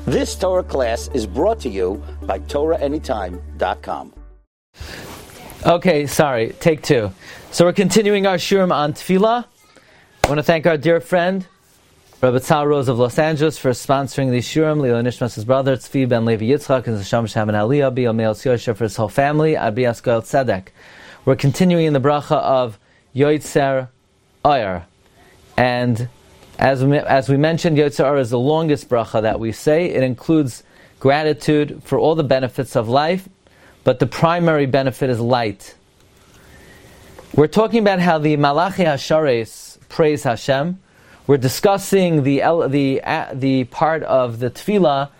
This Torah class is brought to you by TorahAnytime.com. Okay, sorry, take two. So we're continuing our shiurim on tefillah. I want to thank our dear friend, Rabbi Tzal Rose of Los Angeles, for sponsoring the shiurim. Leo Nishmas' brother, Tzvi Ben Levi Yitzchak, and Zasham Sham and Aliyah, B'Yom Me'el Yosef for his whole family, Abi Askoel Tzedek. We're continuing in the bracha of Yotzer Or. And as we mentioned, Yotzer Or is the longest bracha that we say. It includes gratitude for all the benefits of life, but the primary benefit is light. We're talking about how the Malachi Hashares praise Hashem. We're discussing the part of the tefillah,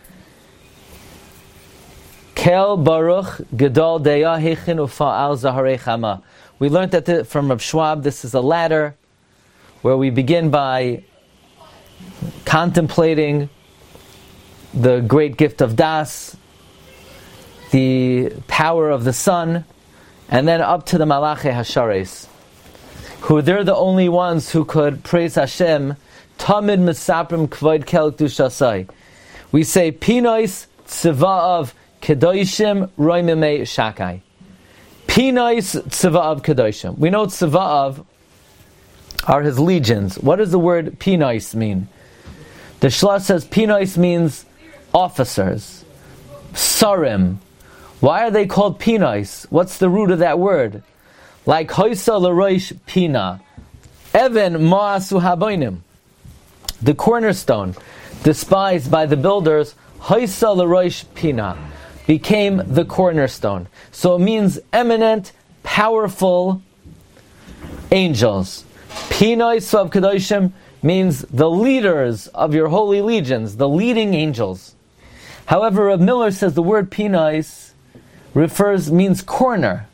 Kel Baruch Gedol Deya Hechin Ufa'al Zaharei Chama. We learned that from Rav Schwab. This is a ladder where we begin by contemplating the great gift of Das, the power of the sun, and then up to the Malachi Hashares, who they're the only ones who could praise Hashem. Tamid Mesaprim Kvoid Kel Kdushasai. We say Pinois Tziva'av Kedoshim Roimimei Shakai. Pinois Tziva'av Kedoshim. We know Tziva'av are his legions. What does the word Pinois mean? The Shla says Pinois means officers, Sarim. Why are they called Pinois? What's the root of that word? Like Hoisa L'Roish Pina, Evan Ma'asu Haboinim, the cornerstone, despised by the builders, Hoisa L'Roish Pina, became the cornerstone. So it means eminent, powerful angels. Pinois Svav Kedoshim means the leaders of your holy legions, the leading angels. However, Reb Miller says the word Pinois means corner.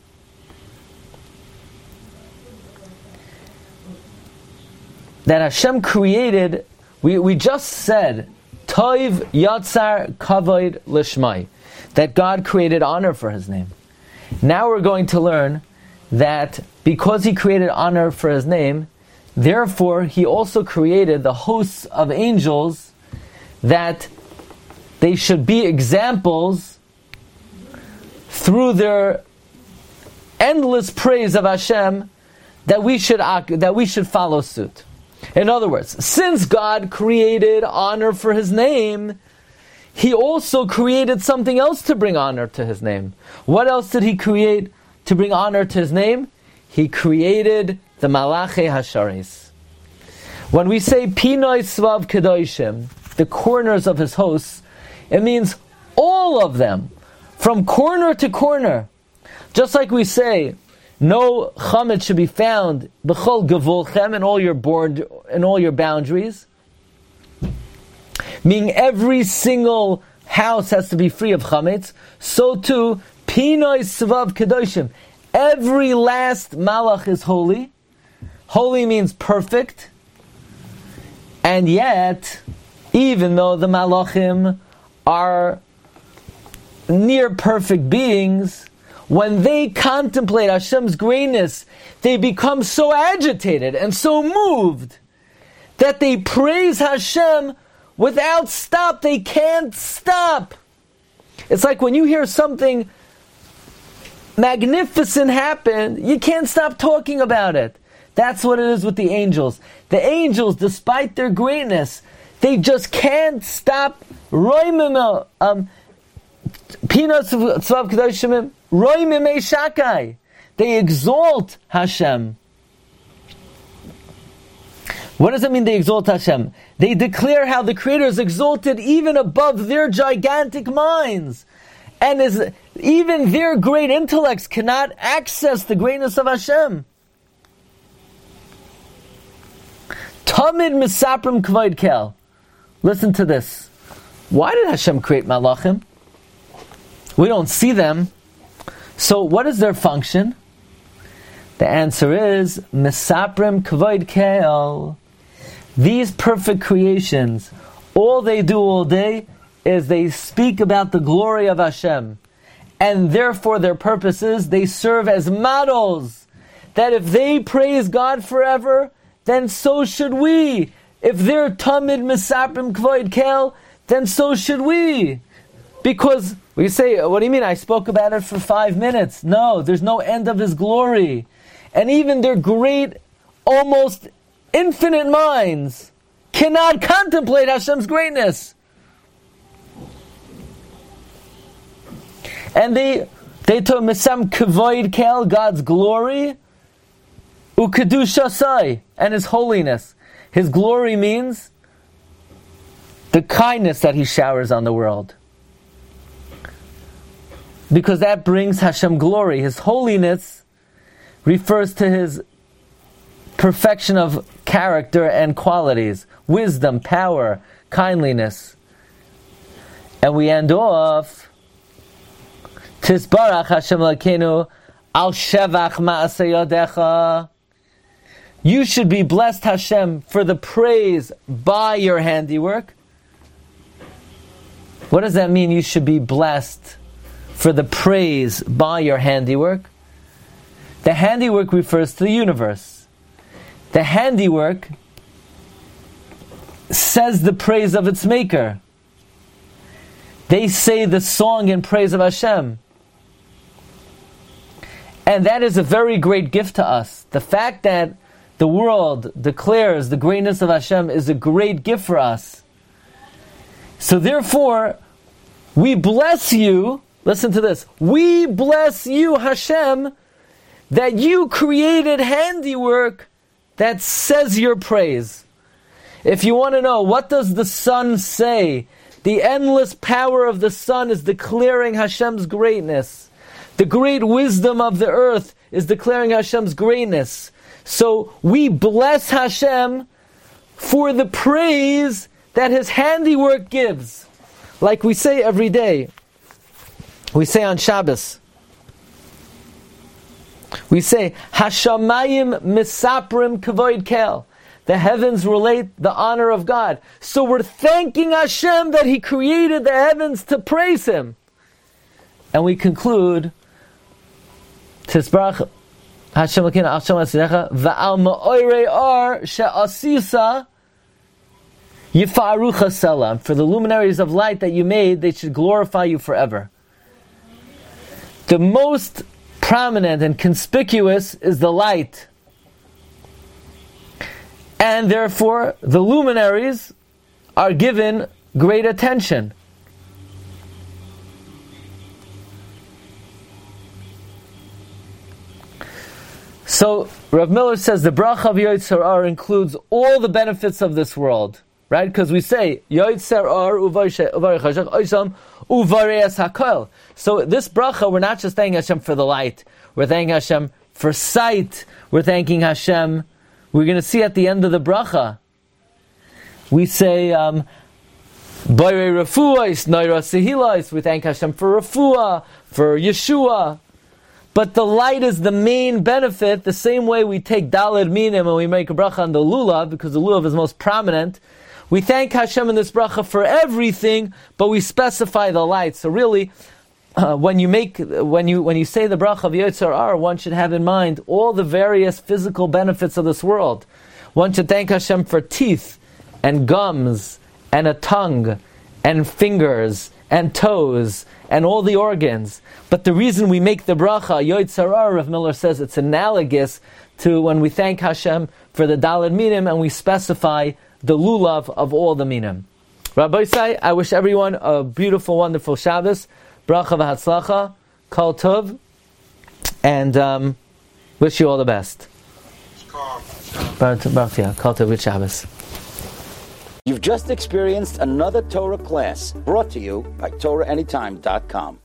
That Hashem created, we just said, Toiv Yatzar Kavod Lishmai, that God created honor for His name. Now we're going to learn that because He created honor for His name, therefore He also created the hosts of angels, that they should be examples through their endless praise of Hashem, that we should follow suit. In other words, since God created honor for His name, He also created something else to bring honor to His name. What else did He create to bring honor to His name? He created the Malachi Hasharis. When we say Pinoi Svav Kedoshim, the corners of His hosts, it means all of them, from corner to corner. Just like we say, no chametz should be found b'chol gevulchem, in all your boundaries. Meaning every single house has to be free of chametz. So too, pinoi svav kedoshim. Every last malach is holy. Holy means perfect. And yet, even though the malachim are near perfect beings, when they contemplate Hashem's greatness, they become so agitated and so moved that they praise Hashem without stop. They can't stop. It's like when you hear something magnificent happen, you can't stop talking about it. That's what it is with the angels. The angels, despite their greatness, they just can't stop. They exalt Hashem. What does it mean they exalt Hashem? They declare how the Creator is exalted even above their gigantic minds. And even their great intellects cannot access the greatness of Hashem. Tamid Misaprim Kvoid Kel. Listen to this. Why did Hashem create Malachim? We don't see them. So what is their function? The answer is Misaprim Kvoid Kel. These perfect creations, all they do all day is they speak about the glory of Hashem. And therefore their purpose is they serve as models. That if they praise God forever, then so should we. If they're Tamid Misaprim Kvoid Kel, then so should we. Because we say, what do you mean? I spoke about it for 5 minutes. No, there's no end of His glory. And even their great, almost infinite minds cannot contemplate Hashem's greatness. And they took Misam Kavoid Kel, God's glory, Ukedushasai, and His holiness. His glory means the kindness that He showers on the world. Because that brings Hashem glory. His holiness refers to His perfection of character and qualities, wisdom, power, kindliness. And we end off, Tisbarach Hashem Elokeinu al shevach ma'aseh yadecha. You should be blessed, Hashem, for the praise by your handiwork. What does that mean? You should be blessed for the praise by your handiwork. The handiwork refers to the universe. The handiwork says the praise of its maker. They say the song in praise of Hashem. And that is a very great gift to us. The fact that the world declares the greatness of Hashem is a great gift for us. So therefore, we bless you. Listen to this. We bless you, Hashem, that you created handiwork that says your praise. If you want to know, what does the sun say? The endless power of the sun is declaring Hashem's greatness. The great wisdom of the earth is declaring Hashem's greatness. So we bless Hashem for the praise that His handiwork gives. Like we say every day. We say on Shabbos. We say, Hashamayim misaprim kavoid kel. The heavens relate the honor of God. So we're thanking Hashem that He created the heavens to praise Him. And we conclude, Tisbarach Hashem Elokeinu al Shem Asidecha va'al ma'orei ar she'asisa yifarucha selam. For the luminaries of light that you made, they should glorify you forever. The most prominent and conspicuous is the light. And therefore, the luminaries are given great attention. So, Rav Miller says the bracha of Yotzer Or includes all the benefits of this world. Right? Because we say, Yotzer Or uvarei chashach oisam uvarei es hakol. So this bracha, we're not just thanking Hashem for the light. We're thanking Hashem for sight. We're thanking Hashem. We're going to see at the end of the bracha. We say, Borei refuah, noira sehilais. We thank Hashem for refuah, for Yeshua. But the light is the main benefit, the same way we take Daled Minim and we make a bracha on the Lulav, because the Lulav is most prominent. We thank Hashem in this bracha for everything, but we specify the light. So really, when you say the bracha of Yotzer Or, one should have in mind all the various physical benefits of this world. One should thank Hashem for teeth, and gums, and a tongue, and fingers, and toes, and all the organs. But the reason we make the bracha, Yotzer Or, Rav Miller says, it's analogous to when we thank Hashem for the Daled Minim and we specify the lulav of all the minim. Rabbi Isai, I wish everyone a beautiful, wonderful Shabbos. Bracha v'hatzlacha, kol tov, and wish you all the best. Kol tov, good Shabbos. You've just experienced another Torah class brought to you by TorahAnytime.com.